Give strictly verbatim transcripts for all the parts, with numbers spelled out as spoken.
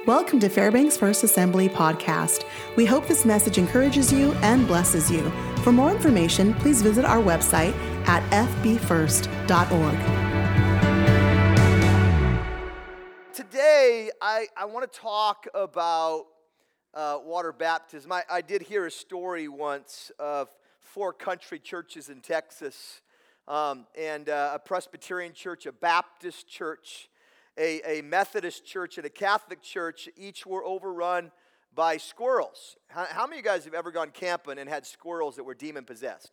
Welcome to Fairbanks First Assembly Podcast. We hope this message encourages you and blesses you. For more information, please visit our website at f b first dot org. Today, I, I want to talk about uh, water baptism. I, I did hear a story once of four country churches in Texas, um, and uh, a Presbyterian church, a Baptist church, A, a Methodist church, and a Catholic church. Each were overrun by squirrels. How, how many of you guys have ever gone camping and had squirrels that were demon-possessed?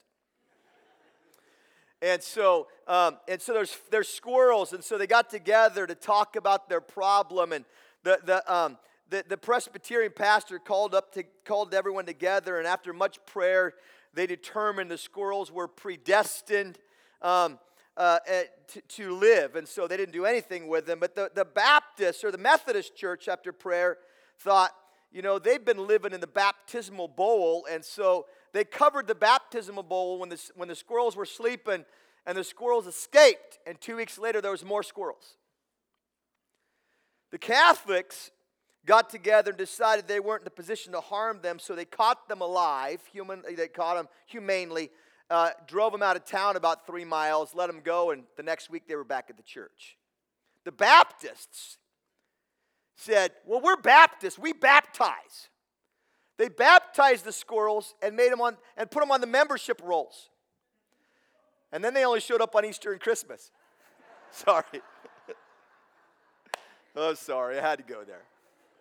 And so, um, and so there's there's squirrels, and so they got together to talk about their problem. And the the um, the, the Presbyterian pastor called up to called everyone together, and after much prayer, they determined the squirrels were predestined Um, Uh, to, to live, and so they didn't do anything with them. But the, the Baptist or the Methodist church, after prayer, thought, you know, they've been living in the baptismal bowl, and so they covered the baptismal bowl when the, when the squirrels were sleeping, and the squirrels escaped, and two weeks later there was more squirrels. The Catholics got together and decided they weren't in a position to harm them, so they caught them alive, human, they caught them humanely, Uh, drove them out of town about three miles, let them go, and the next week they were back at the church. The Baptists said, well, we're Baptists, we baptize. They baptized the squirrels and made them on and put them on the membership rolls. And then they only showed up on Easter and Christmas. Sorry. Oh, sorry, I had to go there.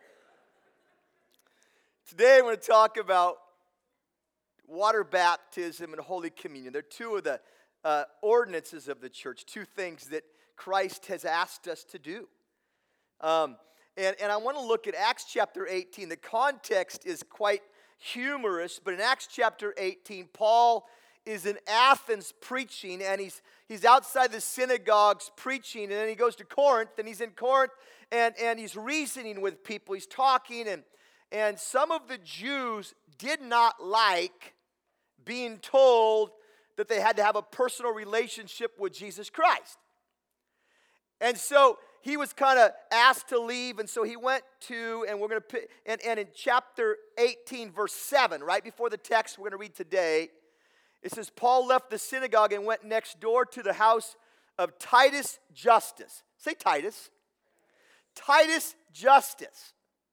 Today I'm going to talk about water baptism and Holy Communion. They're two of the uh, ordinances of the church, two things that Christ has asked us to do. Um, and, and I want to look at Acts chapter eighteen. The context is quite humorous, but in Acts chapter eighteen, Paul is in Athens preaching, and he's he's outside the synagogues preaching, and then he goes to Corinth, and he's in Corinth, and, and he's reasoning with people. He's talking, and, and some of the Jews did not like being told that they had to have a personal relationship with Jesus Christ. And so he was kind of asked to leave, and so he went to, and we're going to, and, and in chapter eighteen, verse seven, right before the text we're going to read today, it says, Paul left the synagogue and went next door to the house of Titus Justus. Say Titus. Titus Justus,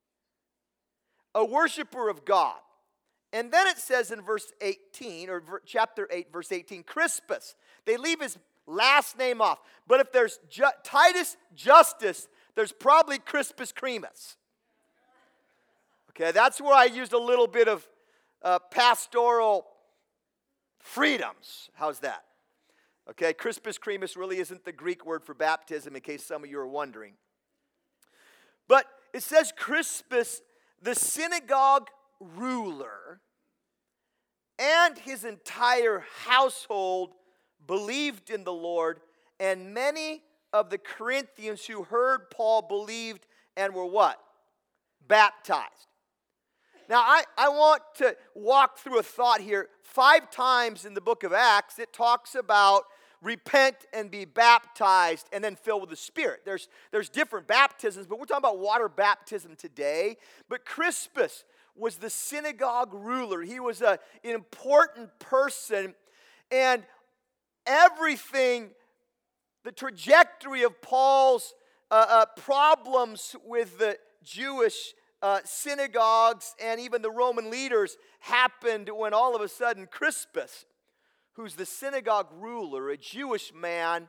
a worshiper of God. And then it says in verse eighteen, or chapter eight, verse eighteen, Crispus. They leave his last name off. But if there's Ju- Titus Justus, there's probably Crispus Cremus. Okay, that's where I used a little bit of uh, pastoral freedoms. How's that? Okay, Crispus Cremus really isn't the Greek word for baptism, in case some of you are wondering. But it says Crispus, the synagogue ruler, and his entire household believed in the Lord, and many of the Corinthians who heard Paul believed and were what? Baptized. Now, I, I want to walk through a thought here. Five times in the book of Acts, it talks about repent and be baptized and then filled with the Spirit. There's, there's different baptisms, but we're talking about water baptism today. But Crispus was the synagogue ruler. He was a, an important person, and everything, the trajectory of Paul's uh, uh, problems with the Jewish uh, synagogues and even the Roman leaders happened when all of a sudden Crispus, who's the synagogue ruler, a Jewish man,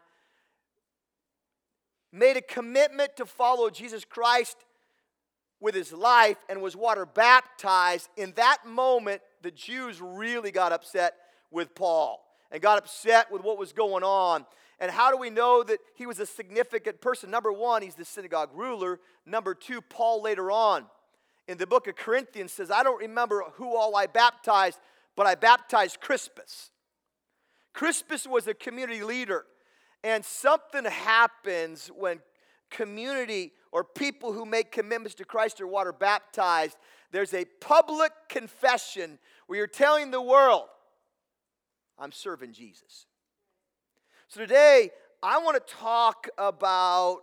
made a commitment to follow Jesus Christ with his life and was water baptized. In that moment, the Jews really got upset with Paul and got upset with what was going on. And how do we know that he was a significant person? Number one, he's the synagogue ruler. Number two, Paul later on in the book of Corinthians says, I don't remember who all I baptized, but I baptized Crispus. Crispus was a community leader. And something happens when community or people who make commitments to Christ are water baptized. There's a public confession where you're telling the world, I'm serving Jesus. So today, I want to talk about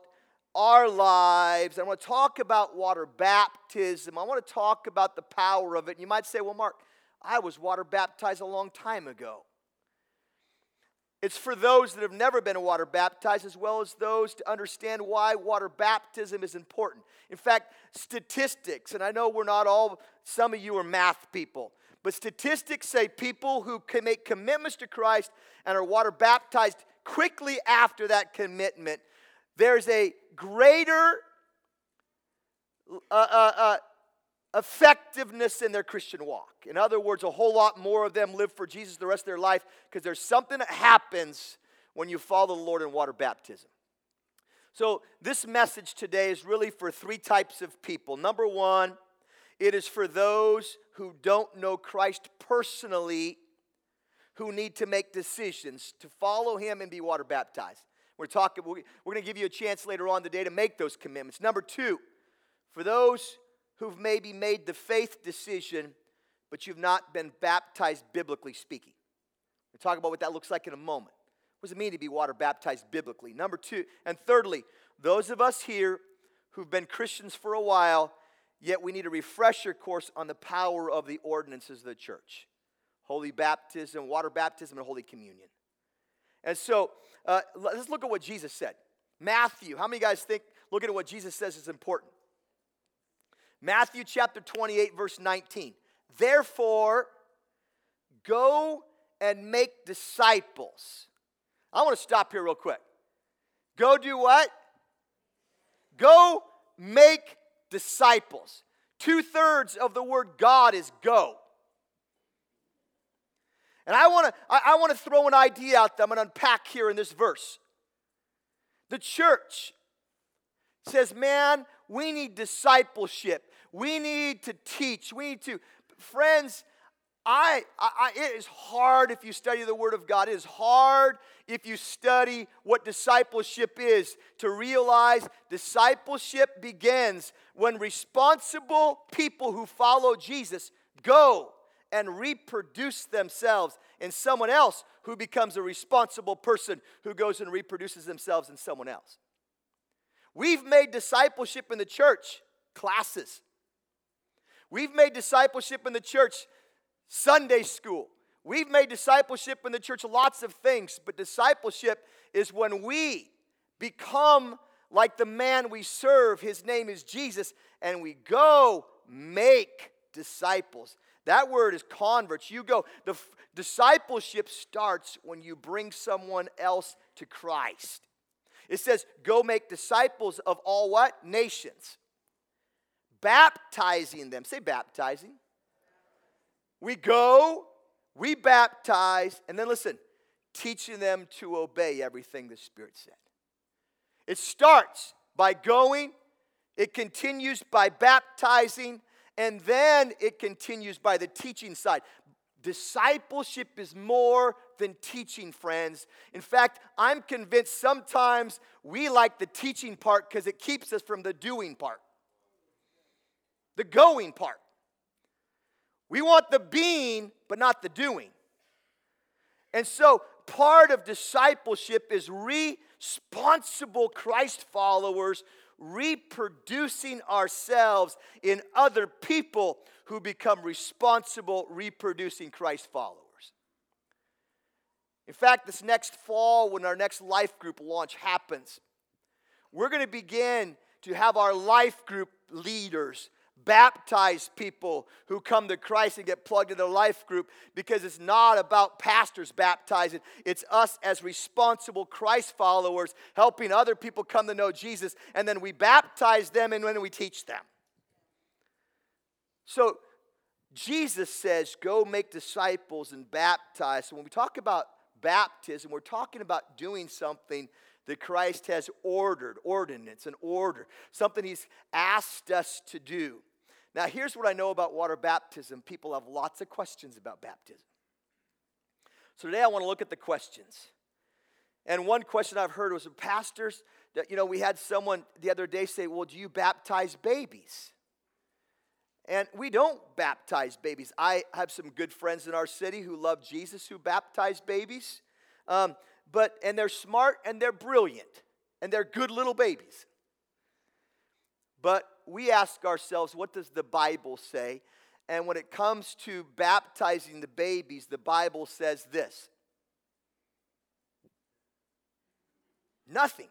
our lives. I want to talk about water baptism. I want to talk about the power of it. And you might say, well, Mark, I was water baptized a long time ago. It's for those that have never been water baptized, as well as those to understand why water baptism is important. In fact, statistics, and I know we're not all, some of you are math people, but statistics say people who can make commitments to Christ and are water baptized quickly after that commitment, there's a greater uh, uh, uh, effectiveness in their Christian walk. In other words, a whole lot more of them live for Jesus the rest of their life because there's something that happens when you follow the Lord in water baptism. So this message today is really for three types of people. Number one, it is for those who don't know Christ personally, who need to make decisions to follow Him and be water baptized. We're talking. We're going to give you a chance later on today to make those commitments. Number two, for those who've maybe made the faith decision, but you've not been baptized biblically speaking. We'll talk about what that looks like in a moment. What does it mean to be water baptized biblically? Number two, and thirdly, those of us here who've been Christians for a while, yet we need a refresher course on the power of the ordinances of the church. Holy baptism, water baptism, and Holy Communion. And so, uh, let's look at what Jesus said. Matthew, how many guys think looking at what Jesus says is important? Matthew chapter twenty-eight, verse nineteen. Therefore, go and make disciples. I want to stop here real quick. Go do what? Go make disciples. Two-thirds of the word God is go. And I want to I, I want to throw an idea out that I'm going to unpack here in this verse. The church says, man, we need discipleship. We need to teach. We need to, friends, I, I, it is hard if you study the Word of God. It is hard if you study what discipleship is to realize discipleship begins when responsible people who follow Jesus go and reproduce themselves in someone else who becomes a responsible person who goes and reproduces themselves in someone else. We've made discipleship in the church classes. We've made discipleship in the church Sunday school. We've made discipleship in the church lots of things, but discipleship is when we become like the man we serve. His name is Jesus, and we go make disciples. That word is converts. You go. The f- discipleship starts when you bring someone else to Christ. It says, go make disciples of all what? Nations. Baptizing them. Say baptizing. We go, we baptize, and then listen, teaching them to obey everything the Spirit said. It starts by going, it continues by baptizing, and then it continues by the teaching side. Discipleship is more than teaching, friends. In fact, I'm convinced sometimes we like the teaching part because it keeps us from the doing part. The going part. We want the being, but not the doing. And so, part of discipleship is responsible Christ followers reproducing ourselves in other people who become responsible reproducing Christ followers. In fact, this next fall, when our next life group launch happens, we're going to begin to have our life group leaders baptize people who come to Christ and get plugged into the life group, because it's not about pastors baptizing. It's us as responsible Christ followers helping other people come to know Jesus, and then we baptize them and then we teach them. So Jesus says, go make disciples and baptize. So when we talk about baptism, we're talking about doing something that Christ has ordered, ordinance, an order, something He's asked us to do. Now, here's what I know about water baptism. People have lots of questions about baptism. So today I want to look at the questions. And one question I've heard was, pastors, that, you know, we had someone the other day say, well, do you baptize babies? And we don't baptize babies. I have some good friends in our city who love Jesus who baptize babies. Um, but, and they're smart and they're brilliant. And they're good little babies. But we ask ourselves, what does the Bible say? And when it comes to baptizing the babies, the Bible says this: nothing.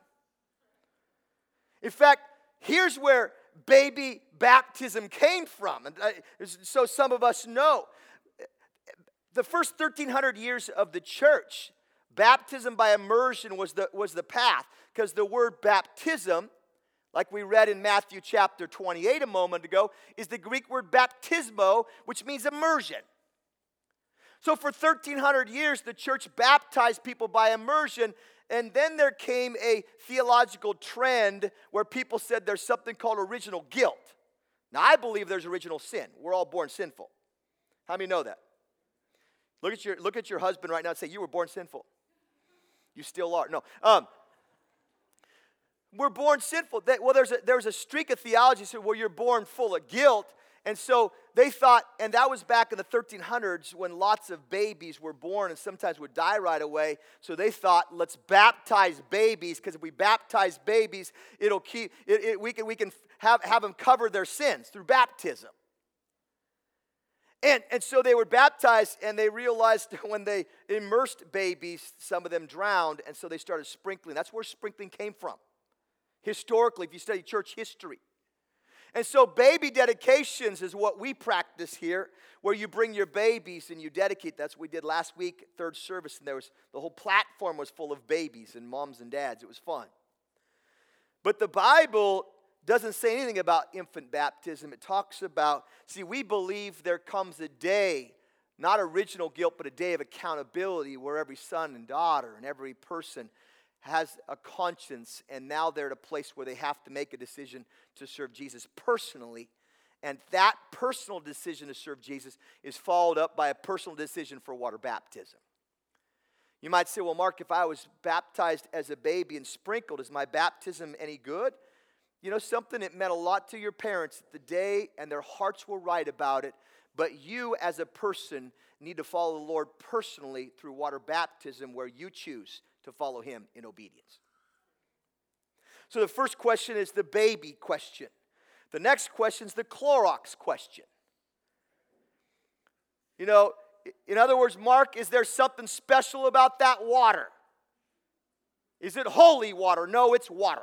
In fact, here's where baby baptism came from. And so some of us know. The first thirteen hundred years of the church, baptism by immersion was the, was the path. Because the word baptism, like we read in Matthew chapter twenty-eight a moment ago, is the Greek word baptismo, which means immersion. So for thirteen hundred years, the church baptized people by immersion, and then there came a theological trend where people said there's something called original guilt. Now, I believe there's original sin. We're all born sinful. How many know that? Look at your, look at your husband right now and say, you were born sinful. You still are. No. Um, we're born sinful. They, well, there's a, there's a streak of theology where you're born full of guilt. And so they thought, and that was back in the thirteen hundreds when lots of babies were born and sometimes would die right away. So they thought, let's baptize babies, because if we baptize babies, it'll keep it, it, we can we can have, have them cover their sins through baptism. And, and so they were baptized, and they realized when they immersed babies, some of them drowned, and so they started sprinkling. That's where sprinkling came from. Historically, if you study church history. And so baby dedications is what we practice here, where you bring your babies and you dedicate. That's what we did last week, third service, and there was the whole platform was full of babies and moms and dads. It was fun. But the Bible doesn't say anything about infant baptism. It talks about, see, we believe there comes a day, not original guilt, but a day of accountability where every son and daughter and every person has a conscience, and now they're at a place where they have to make a decision to serve Jesus personally. And that personal decision to serve Jesus is followed up by a personal decision for water baptism. You might say, well, Mark, if I was baptized as a baby and sprinkled, is my baptism any good? You know something? It meant a lot to your parents the day, and their hearts were right about it. But you as a person need to follow the Lord personally through water baptism, where you choose to follow him in obedience. So the first question is the baby question. The next question is the Clorox question. You know, in other words, Mark, is there something special about that water? Is it holy water? No, it's water.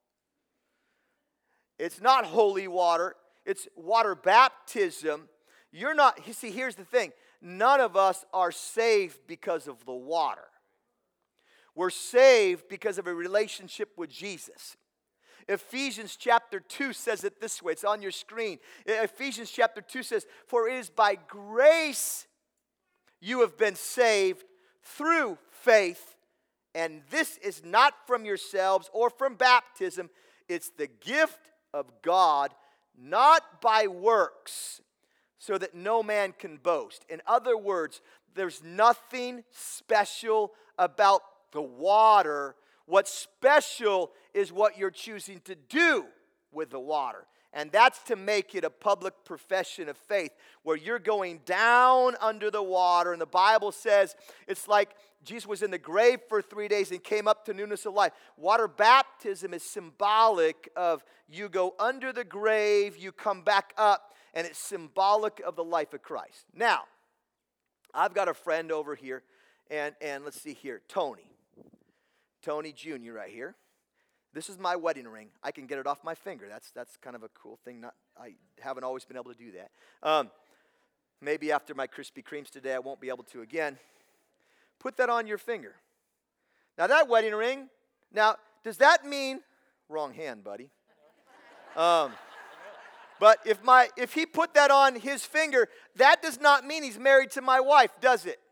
It's not holy water. It's water baptism. You're not, you see, here's the thing. None of us are saved because of the water. We're saved because of a relationship with Jesus. Ephesians chapter two says it this way. It's on your screen. Ephesians chapter two says, for it is by grace you have been saved through faith, and this is not from yourselves or from baptism. It's the gift of God, not by works, so that no man can boast. In other words, there's nothing special about the water. What's special is what you're choosing to do with the water. And that's to make it a public profession of faith, where you're going down under the water. And the Bible says it's like Jesus was in the grave for three days and came up to newness of life. Water baptism is symbolic of you go under the grave, you come back up, and it's symbolic of the life of Christ. Now, I've got a friend over here, and, and let's see here, Tony. Tony Junior right here. This is my wedding ring. I can get it off my finger. That's that's kind of a cool thing. Not I haven't always been able to do that. Um, maybe after my Krispy Kremes today, I won't be able to again. Put that on your finger. Now that wedding ring. Now does that mean wrong hand, buddy? Um, but if my if he put that on his finger, that does not mean he's married to my wife, does it?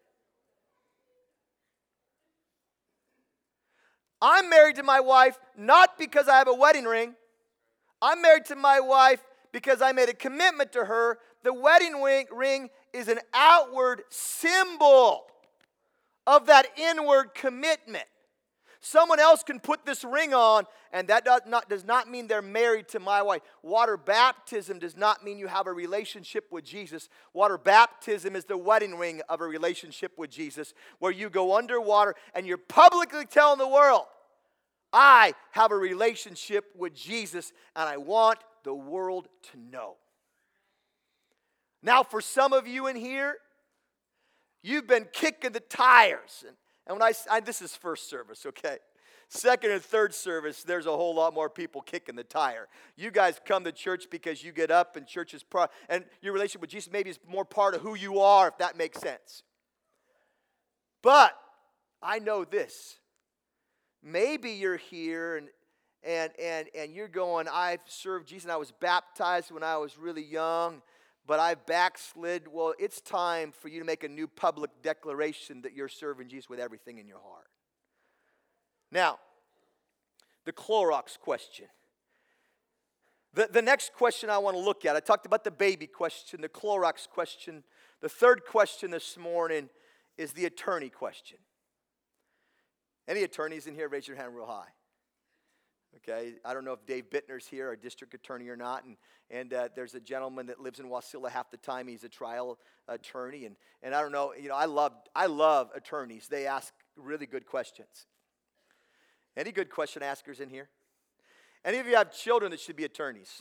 I'm married to my wife not because I have a wedding ring. I'm married to my wife because I made a commitment to her. The wedding ring is an outward symbol of that inward commitment. Someone else can put this ring on, and that does not, does not mean they're married to my wife. Water baptism does not mean you have a relationship with Jesus. Water baptism is the wedding ring of a relationship with Jesus, where you go underwater and you're publicly telling the world, I have a relationship with Jesus, and I want the world to know. Now, for some of you in here, you've been kicking the tires. And, and when I, I, this is first service, okay? Second and third service, there's a whole lot more people kicking the tire. You guys come to church because you get up and church is part, and your relationship with Jesus maybe is more part of who you are, if that makes sense. But I know this. Maybe you're here and and and and you're going, I've served Jesus and I was baptized when I was really young, but I've backslid. Well, it's time for you to make a new public declaration that you're serving Jesus with everything in your heart. Now, the Clorox question. The, the next question I want to look at, I talked about the baby question, the Clorox question. The third question this morning is the attorney question. Any attorneys in here, raise your hand real high. Okay, I don't know if Dave Bittner's here, our district attorney or not, and, and uh, there's a gentleman that lives in Wasilla half the time. He's a trial attorney, and, and I don't know, you know, I love, I love attorneys. They ask really good questions. Any good question askers in here? Any of you have children that should be attorneys?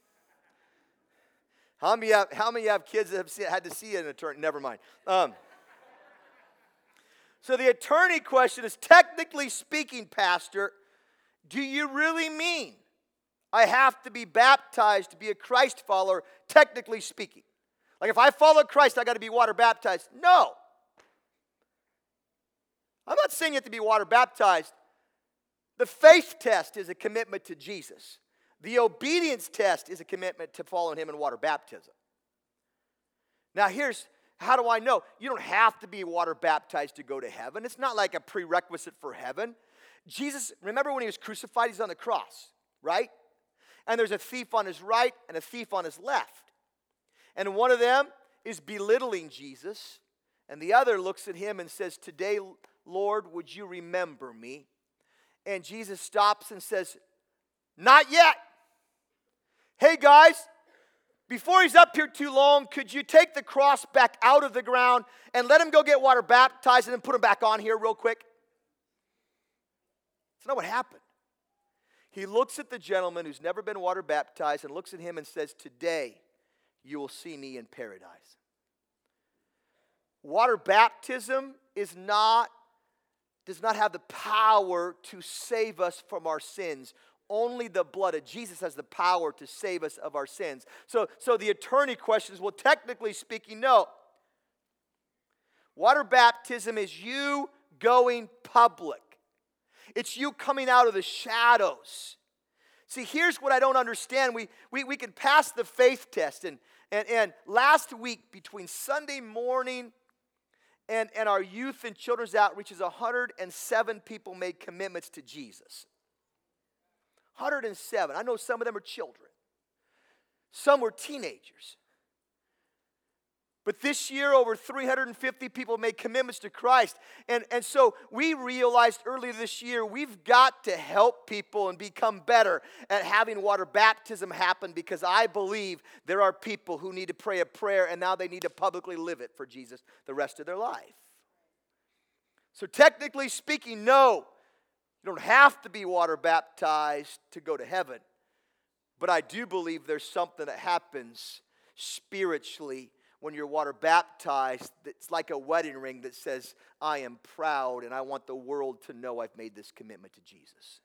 How many have, how many have kids that have see, had to see an attorney? Never mind. Um, so the attorney question is, technically speaking, Pastor, do you really mean I have to be baptized to be a Christ follower, technically speaking? Like if I follow Christ, I got to be water baptized? No. I'm not saying you have to be water baptized. The faith test is a commitment to Jesus. The obedience test is a commitment to following him in water baptism. Now here's, how do I know? You don't have to be water baptized to go to heaven. It's not like a prerequisite for heaven. Jesus, remember when he was crucified, he's on the cross, right? And there's a thief on his right and a thief on his left. And one of them is belittling Jesus, and the other looks at him and says, "Today, Lord, would you remember me?" And Jesus stops and says, "Not yet. Hey guys, before he's up here too long, could you take the cross back out of the ground and let him go get water baptized and then put him back on here real quick?" That's not what happened. He looks at the gentleman who's never been water baptized and looks at him and says, "Today you will see me in paradise." Water baptism is not, does not have the power to save us from our sins. Only the blood of Jesus has the power to save us of our sins. So, so the attorney questions, well, technically speaking, no. Water baptism is you going public. It's you coming out of the shadows. See, here's what I don't understand. We, we, we can pass the faith test. And, and, and last week, between Sunday morning and, and our youth and children's outreaches, one hundred seven people made commitments to Jesus. one hundred seven. I know some of them are children. Some were teenagers. But this year, over three hundred fifty people made commitments to Christ. And, and so we realized earlier this year, we've got to help people and become better at having water baptism happen, because I believe there are people who need to pray a prayer and now they need to publicly live it for Jesus the rest of their life. So technically speaking, no, you don't have to be water baptized to go to heaven. But I do believe there's something that happens spiritually when you're water baptized. It's like a wedding ring that says, "I am proud and I want the world to know I've made this commitment to Jesus."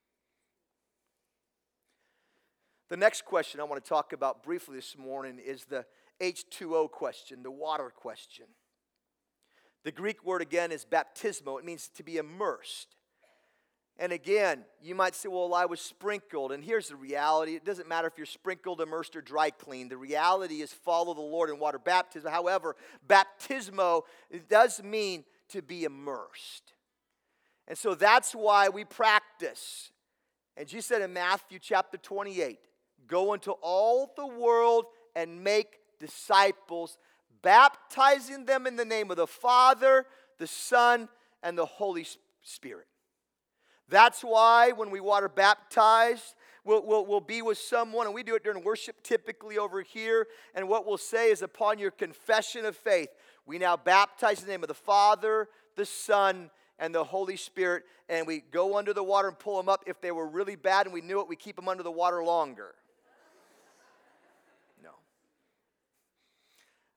The next question I want to talk about briefly this morning is the H two O question, the water question. The Greek word again is baptismo. It means to be immersed. And again, you might say, "Well, I was sprinkled." And here's the reality. It doesn't matter if you're sprinkled, immersed, or dry cleaned. The reality is follow the Lord in water baptism. However, baptismo, it does mean to be immersed. And so that's why we practice. And Jesus said in Matthew chapter twenty-eight, "Go into all the world and make disciples, baptizing them in the name of the Father, the Son, and the Holy Spirit." That's why when we water baptize, we'll, we'll, we'll be with someone, and we do it during worship typically over here, and what we'll say is, upon your confession of faith, we now baptize in the name of the Father, the Son, and the Holy Spirit, and we go under the water and pull them up. If they were really bad and we knew it, we keep them under the water longer.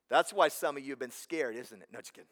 That's why some of you have been scared, isn't it? No, just kidding.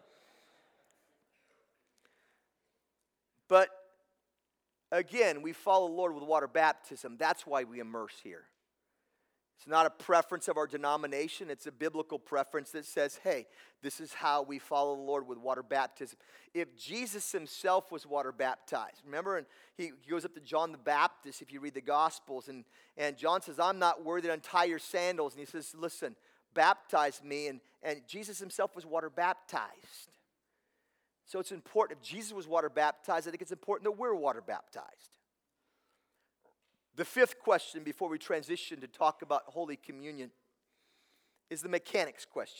But again, we follow the Lord with water baptism. That's why we immerse here. It's not a preference of our denomination. It's a biblical preference that says, hey, this is how we follow the Lord with water baptism. If Jesus himself was water baptized, remember, and he goes up to John the Baptist, if you read the Gospels, and, and John says, I'm not worthy to untie your sandals. And he says, listen, baptize me. And, and Jesus himself was water baptized. So it's important. If Jesus was water baptized, I think it's important that we're water baptized. The fifth question before we transition to talk about Holy Communion is the mechanics question.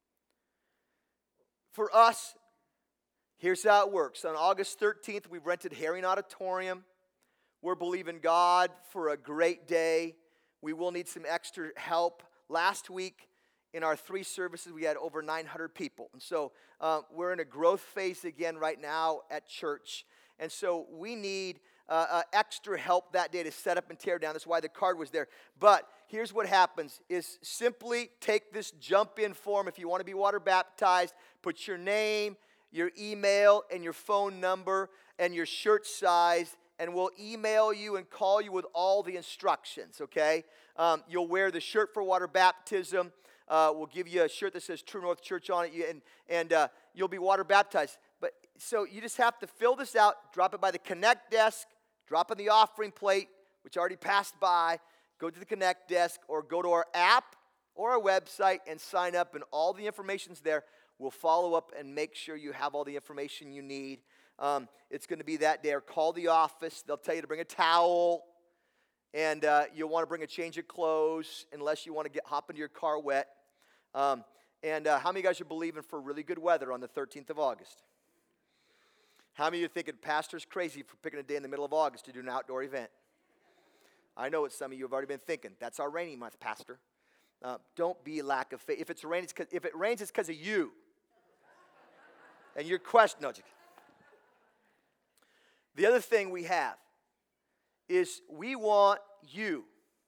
For us, here's how it works. On August thirteenth, we've rented Herring Auditorium. We're believing God for a great day. We will need some extra help. Last week, in our three services, we had over nine hundred people. And so uh, we're in a growth phase again right now at church. And so we need uh, uh, extra help that day to set up and tear down. That's why the card was there. But here's what happens is simply take this jump-in form. If you want to be water baptized, put your name, your email, and your phone number, and your shirt size, and we'll email you and call you with all the instructions, okay? Um, you'll wear the shirt for water baptism. Uh, we'll give you a shirt that says True North Church on it, and, and uh, you'll be water baptized. But so you just have to fill this out, drop it by the Connect desk, drop in the offering plate, which already passed by, go to the Connect desk, or go to our app or our website and sign up, and all the information's there. We'll follow up and make sure you have all the information you need. Um, it's going to be that day. Or call the office. They'll tell you to bring a towel, and uh, you'll want to bring a change of clothes unless you want to get hop into your car wet. Um, and uh, how many of you guys are believing for really good weather on the thirteenth of August? How many of you are thinking, Pastor's crazy for picking a day in the middle of August to do an outdoor event? I know what some of you have already been thinking. That's our rainy month, Pastor. Uh, don't be lack of faith. If it's rain, it's if it rains, it's because of you. And your question, no, just the other thing we have is we want you.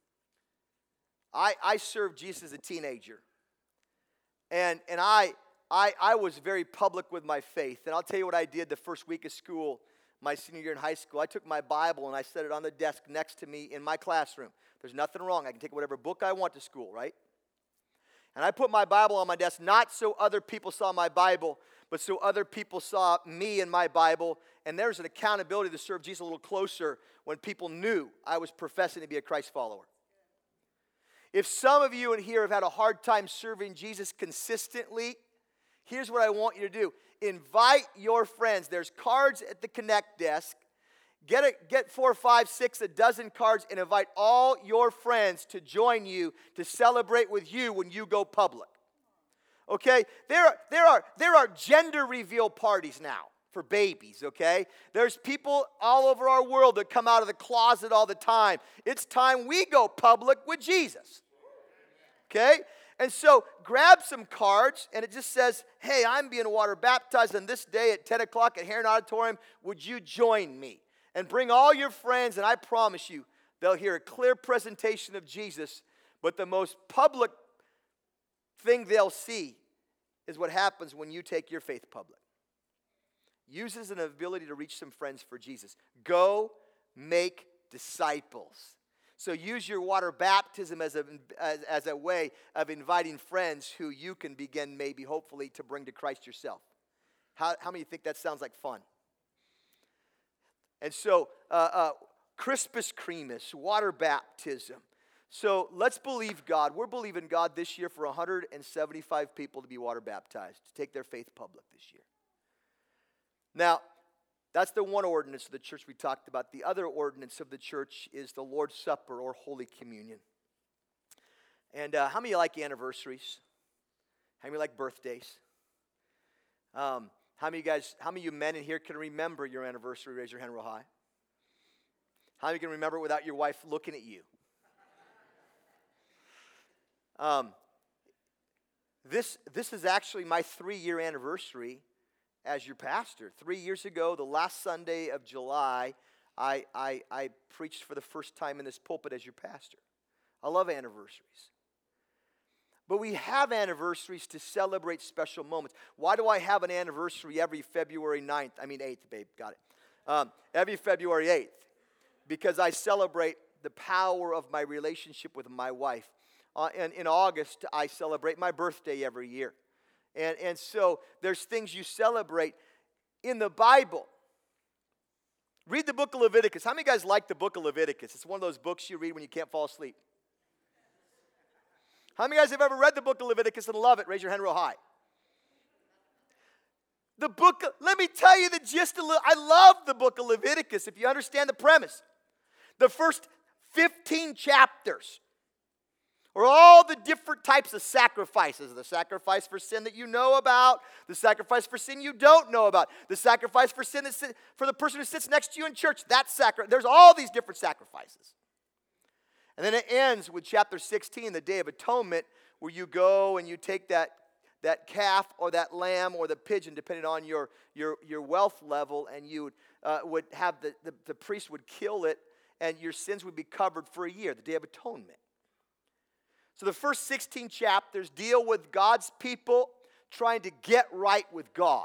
I, I served Jesus as a teenager. And, and I, I, I was very public with my faith. And I'll tell you what I did the first week of school, my senior year in high school. I took my Bible and I set it on the desk next to me in my classroom. There's nothing wrong. I can take whatever book I want to school, right? And I put my Bible on my desk, not so other people saw my Bible, but so other people saw me and my Bible. And there's an accountability to serve Jesus a little closer when people knew I was professing to be a Christ follower. If some of you in here have had a hard time serving Jesus consistently, here's what I want you to do. Invite your friends. There's cards at the Connect desk. Get a, get four, five, six, a dozen cards, and invite all your friends to join you to celebrate with you when you go public. Okay? There are, there are, there are gender reveal parties now for babies, okay? There's people all over our world that come out of the closet all the time. It's time we go public with Jesus, okay? And so grab some cards, and it just says, hey, I'm being water baptized on this day at ten o'clock at Herring Auditorium. Would you join me? And bring all your friends, and I promise you, they'll hear a clear presentation of Jesus, but the most public thing they'll see is what happens when you take your faith public. Use as an ability to reach some friends for Jesus. Go make disciples. So use your water baptism as a, as, as a way of inviting friends who you can begin maybe, hopefully, to bring to Christ yourself. How, how many think that sounds like fun? And so, uh, uh, Crispus Cremus, water baptism. So let's believe God. We're believing God this year for one hundred seventy-five people to be water baptized, to take their faith public this year. Now, that's the one ordinance of the church we talked about. The other ordinance of the church is the Lord's Supper or Holy Communion. And uh, how many of you like anniversaries? How many like birthdays? Um, how many of you guys, how many of you men in here can remember your anniversary? Raise your hand real high. How many can remember it without your wife looking at you? Um, this, this is actually my three-year anniversary as your pastor. Three years ago, the last Sunday of July, I, I, I preached for the first time in this pulpit as your pastor. I love anniversaries. But we have anniversaries to celebrate special moments. Why do I have an anniversary every February ninth? I mean eighth, babe, got it. Um, every February eighth. Because I celebrate the power of my relationship with my wife. Uh, and in August, I celebrate my birthday every year. And, and so there's things you celebrate in the Bible. Read the book of Leviticus. How many guys like the book of Leviticus? It's one of those books you read when you can't fall asleep. How many guys have ever read the book of Leviticus and love it? Raise your hand real high. The book, of, let me tell you the gist of, I love the book of Leviticus if you understand the premise. The first fifteen chapters are all the different types of sacrifices. The sacrifice for sin that you know about, the sacrifice for sin you don't know about, the sacrifice for sin that's for the person who sits next to you in church. That sacrifice. There's all these different sacrifices. And then it ends with chapter sixteen, the Day of Atonement, where you go and you take that, that calf or that lamb or the pigeon, depending on your, your, your wealth level, and you uh, would have the, the, the priest would kill it, and your sins would be covered for a year, the Day of Atonement. So the first sixteen chapters deal with God's people trying to get right with God.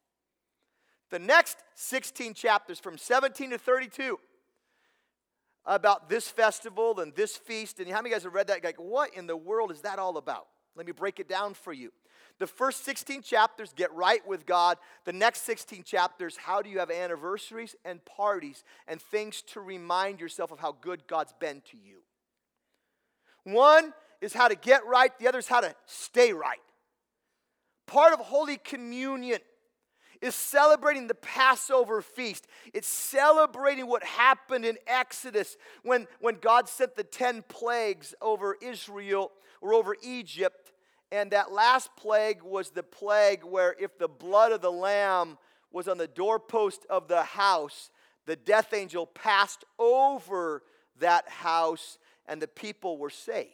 The next sixteen chapters, from seventeen to thirty-two, about this festival and this feast. And how many guys have read that? Like, what in the world is that all about? Let me break it down for you. The first sixteen chapters, get right with God. The next sixteen chapters, how do you have anniversaries and parties and things to remind yourself of how good God's been to you. One is how to get right. The other is how to stay right. Part of Holy Communion is celebrating the Passover feast. It's celebrating what happened in Exodus when, when God sent the ten plagues over Israel or over Egypt. And that last plague was the plague where if the blood of the lamb was on the doorpost of the house, the death angel passed over that house and the people were saved.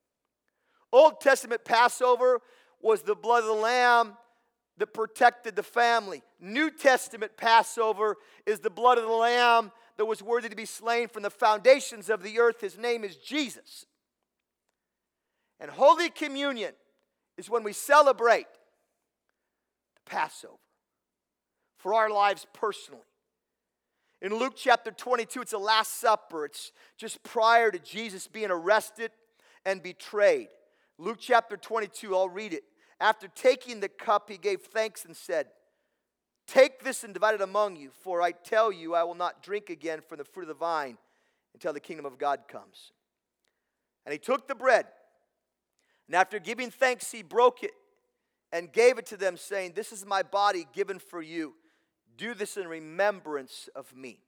Old Testament Passover was the blood of the lamb that protected the family. New Testament Passover is the blood of the lamb that was worthy to be slain from the foundations of the earth. His name is Jesus. And Holy Communion is when we celebrate the Passover for our lives personally. In Luke chapter twenty-two, it's the Last Supper. It's just prior to Jesus being arrested and betrayed. Luke chapter twenty-two, I'll read it. After taking the cup, he gave thanks and said, "Take this and divide it among you, for I tell you, I will not drink again from the fruit of the vine until the kingdom of God comes." And he took the bread, and after giving thanks, he broke it and gave it to them, saying, "This is my body given for you. Do this in remembrance of me."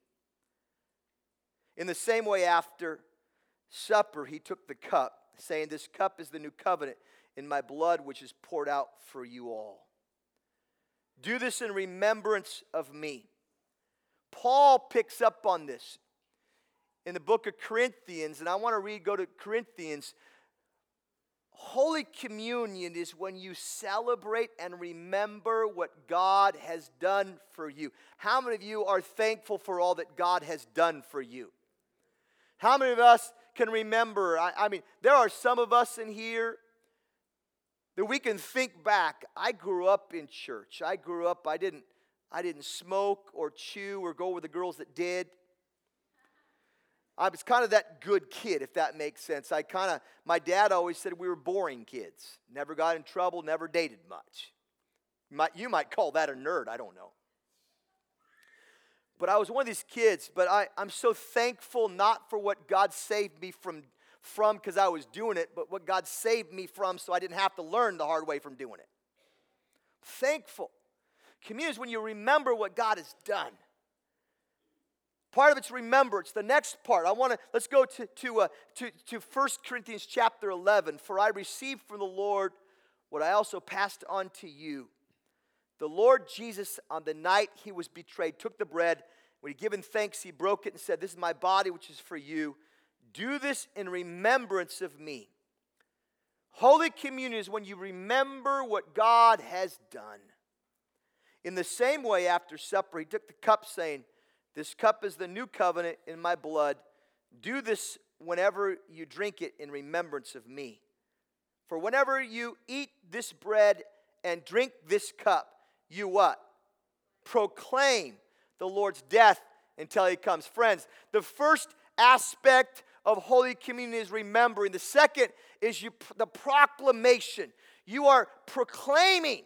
In the same way, after supper, he took the cup, saying, "This cup is the new covenant in my blood, which is poured out for you all. Do this in remembrance of me." Paul picks up on this in the book of Corinthians, and I want to read, go to Corinthians. Holy Communion is when you celebrate and remember what God has done for you. How many of you are thankful for all that God has done for you? How many of us can remember? I, I mean, there are some of us in here that we can think back. I grew up in church. I grew up, I didn't, I didn't smoke or chew or go with the girls that did. I was kind of that good kid, if that makes sense. I kind of, my dad always said we were boring kids. Never got in trouble, never dated much. You might, you might call that a nerd, I don't know. But I was one of these kids, but I, I'm so thankful not for what God saved me from from because I was doing it, but what God saved me from so I didn't have to learn the hard way from doing it. Thankful. Communion is when you remember what God has done. Part of it's remembrance. The next part, I want to, let's go to, to, uh, to, to First Corinthians chapter eleven. "For I received from the Lord what I also passed on to you. The Lord Jesus, on the night he was betrayed, took the bread. When he had given thanks, he broke it and said, 'This is my body, which is for you. Do this in remembrance of me.'" Holy Communion is when you remember what God has done. In the same way, after supper, he took the cup, saying, "This cup is the new covenant in my blood. Do this whenever you drink it in remembrance of me. For whenever you eat this bread and drink this cup, you what? Proclaim the Lord's death until he comes. Friends, the first aspect of Holy Communion is remembering. The second is you, the proclamation. You are proclaiming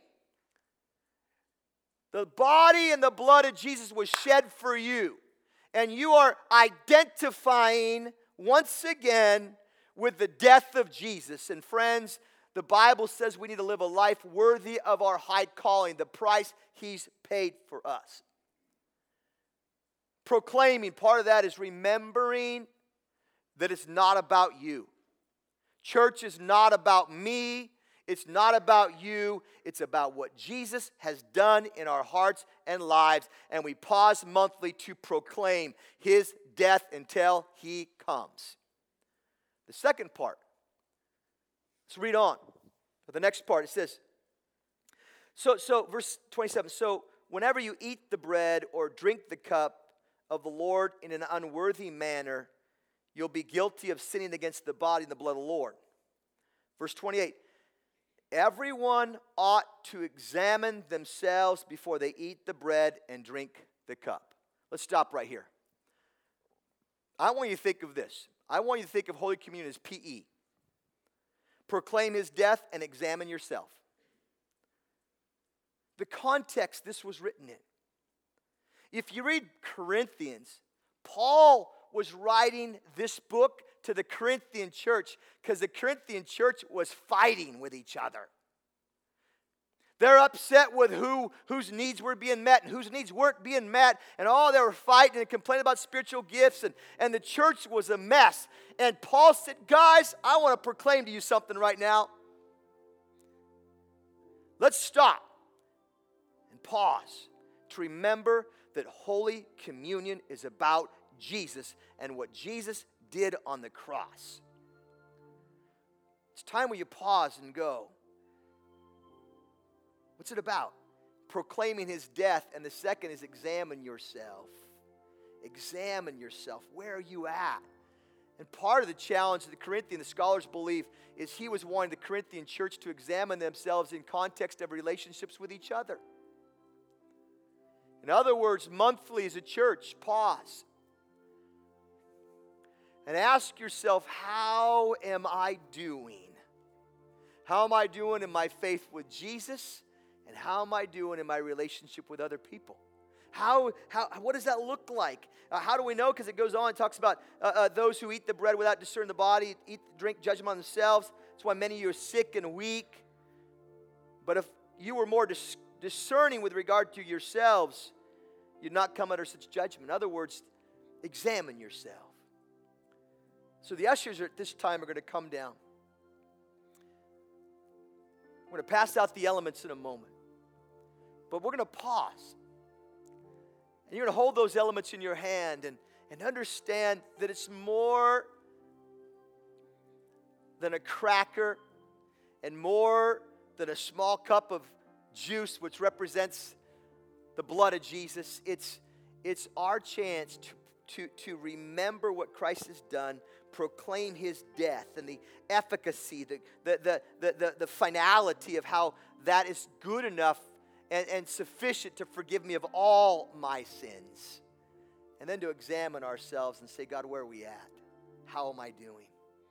the body and the blood of Jesus was shed for you. And you are identifying once again with the death of Jesus. And friends, the Bible says we need to live a life worthy of our high calling, the price he's paid for us. Proclaiming, part of that is remembering that it's not about you. Church is not about me. It's not about you. It's about what Jesus has done in our hearts and lives. And we pause monthly to proclaim his death until he comes. The second part, let's read on. The next part, it says, so, so verse twenty-seven, so whenever you eat the bread or drink the cup of the Lord in an unworthy manner, you'll be guilty of sinning against the body and the blood of the Lord. Verse twenty-eight, everyone ought to examine themselves before they eat the bread and drink the cup. Let's stop right here. I want you to think of this. I want you to think of Holy Communion as P E. Proclaim his death and examine yourself. The context this was written in. If you read Corinthians, Paul was writing this book to the Corinthian church because the Corinthian church was fighting with each other. They're upset with who whose needs were being met and whose needs weren't being met. And all they were fighting and complaining about spiritual gifts. And, and the church was a mess. And Paul said, guys, I want to proclaim to you something right now. Let's stop and pause to remember that Holy Communion is about Jesus and what Jesus did on the cross. It's time where you pause and go, what's it about? Proclaiming his death. And the second is examine yourself. Examine yourself. Where are you at? And part of the challenge of the Corinthian, the scholars believe, is he was wanting the Corinthian church to examine themselves in context of relationships with each other. In other words, monthly as a church, pause. And ask yourself, how am I doing? How am I doing in my faith with Jesus? And how am I doing in my relationship with other people? How, how, what does that look like? Uh, how do we know? Because it goes on and talks about uh, uh, those who eat the bread without discerning the body, eat, drink, judgment on themselves. That's why many of you are sick and weak. But if you were more dis- discerning with regard to yourselves, you'd not come under such judgment. In other words, examine yourself. So the ushers are, at this time are going to come down. We're going to pass out the elements in a moment. But we're going to pause. And you're going to hold those elements in your hand and, and understand that it's more than a cracker and more than a small cup of juice, which represents the blood of Jesus. It's, it's our chance to, to, to remember what Christ has done, proclaim his death and the efficacy, the, the, the, the, the, the finality of how that is good enough and, and sufficient to forgive me of all my sins. And then to examine ourselves and say, God, where are we at? How am I doing?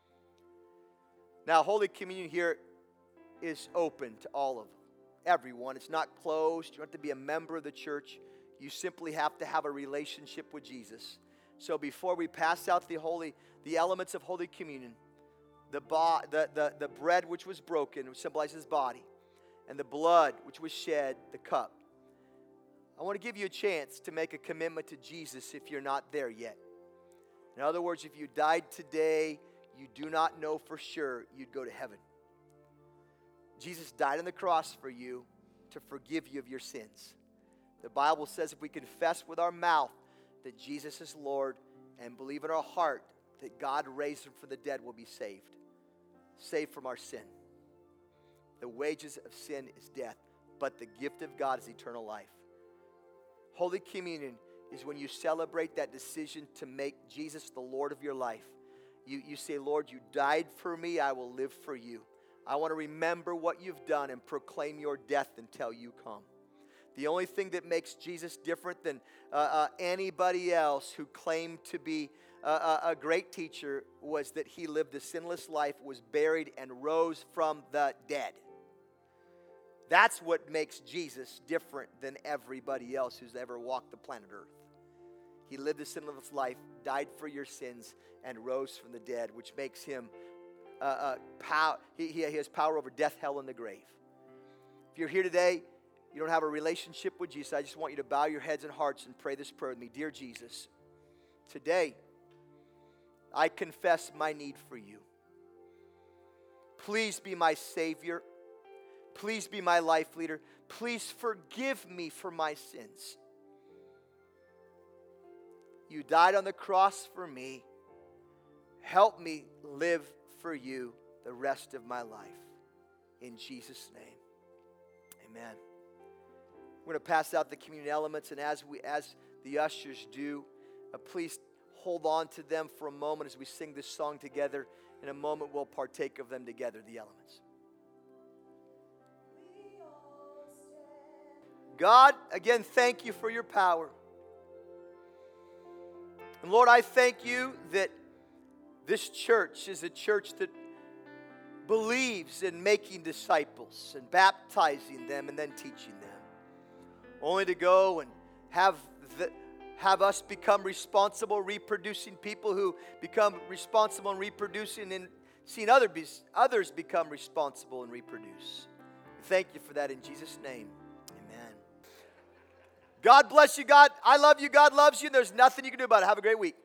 Now, Holy Communion here is open to all of everyone. It's not closed. You don't have to be a member of the church. You simply have to have a relationship with Jesus. So before we pass out the holy, the elements of Holy Communion, the, bo- the, the, the bread which was broken, which symbolizes his body, and the blood which was shed, the cup, I want to give you a chance to make a commitment to Jesus if you're not there yet. In other words, if you died today, you do not know for sure you'd go to heaven. Jesus died on the cross for you to forgive you of your sins. The Bible says if we confess with our mouth that Jesus is Lord and believe in our heart that God raised him from the dead, we'll be saved. Saved from our sin. The wages of sin is death, but the gift of God is eternal life. Holy Communion is when you celebrate that decision to make Jesus the Lord of your life. You, you say, Lord, you died for me, I will live for you. I want to remember what you've done and proclaim your death until you come. The only thing that makes Jesus different than uh, uh, anybody else who claimed to be uh, a great teacher was that he lived a sinless life, was buried, and rose from the dead. That's what makes Jesus different than everybody else who's ever walked the planet Earth. He lived a sinless life, died for your sins, and rose from the dead, which makes him, uh, uh, pow- he, he has power over death, hell, and the grave. If you're here today, you don't have a relationship with Jesus, I just want you to bow your heads and hearts and pray this prayer with me. Dear Jesus, today, I confess my need for you. Please be my Savior. Please be my life leader. Please forgive me for my sins. You died on the cross for me. Help me live for you the rest of my life. In Jesus' name, amen. We're going to pass out the communion elements, and as we, as the ushers do, uh, please hold on to them for a moment as we sing this song together. In a moment, we'll partake of them together, the elements. God, again, thank you for your power. And Lord, I thank you that this church is a church that believes in making disciples and baptizing them and then teaching them. Only to go and have the, have us become responsible, reproducing people who become responsible and reproducing, and seeing other be, others become responsible and reproduce. Thank you for that in Jesus' name. Amen. God bless you, God. I love you. God loves you. There's nothing you can do about it. Have a great week.